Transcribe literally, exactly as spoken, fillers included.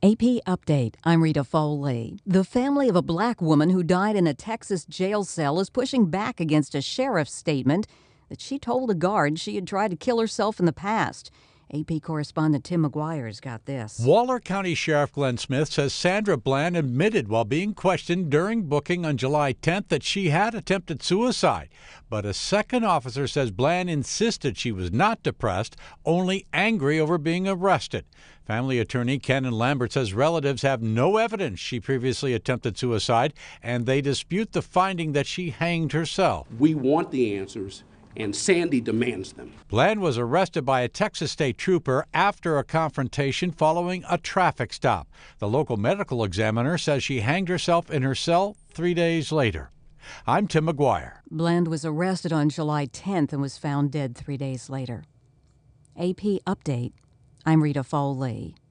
A P Update. I'm Rita Foley. The family of a black woman who died in a Texas jail cell is pushing back against a sheriff's statement that she told a guard she had tried to kill herself in the past. A P correspondent Tim McGuire's got this. Waller County Sheriff Glenn Smith says Sandra Bland admitted while being questioned during booking on July tenth that she had attempted suicide. But a second officer says Bland insisted she was not depressed, only angry over being arrested. Family attorney Kenan Lambert says relatives have no evidence she previously attempted suicide, and they dispute the finding that she hanged herself. We want the answers, and Sandy demands them. Bland was arrested by a Texas state trooper after a confrontation following a traffic stop. The local medical examiner says she hanged herself in her cell three days later. I'm Tim McGuire. Bland was arrested on July tenth and was found dead three days later. A P Update. I'm Rita Foley.